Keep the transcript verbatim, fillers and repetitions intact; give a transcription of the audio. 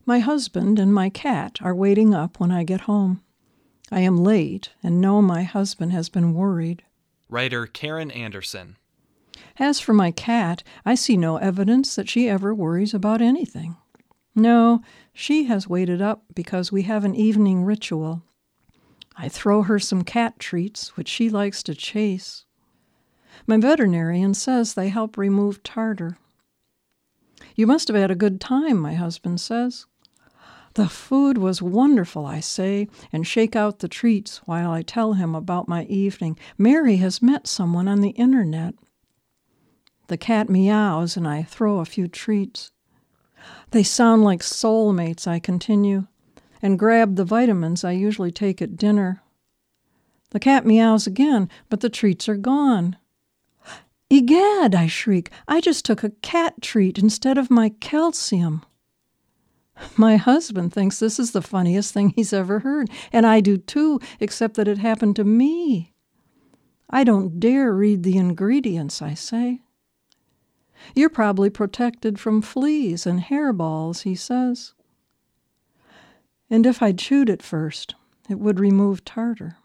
My husband and my cat are waiting up when I get home. I am late and know my husband has been worried. Writer Karen Anderson. As for my cat, I see no evidence that she ever worries about anything. No, she has waited up because we have an evening ritual. I throw her some cat treats, which she likes to chase. My veterinarian says they help remove tartar. You must have had a good time, my husband says. The food was wonderful, I say, and shake out the treats while I tell him about my evening. Mary has met someone on the internet. The cat meows, and I throw a few treats. They sound like soulmates, I continue, and grab the vitamins I usually take at dinner. The cat meows again, but the treats are gone. Egad, I shriek, I just took a cat treat instead of my calcium. My husband thinks this is the funniest thing he's ever heard, and I do too, except that it happened to me. I don't dare read the ingredients, I say. You're probably protected from fleas and hairballs, he says. And if I'd chewed it first, it would remove tartar.